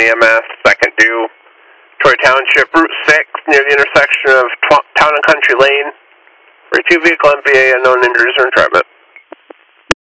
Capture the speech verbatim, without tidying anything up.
M S, second due, Troy Township, Route six, near the intersection of Town and Country Lane. For two vehicle M P A, unknown injuries or entrapment.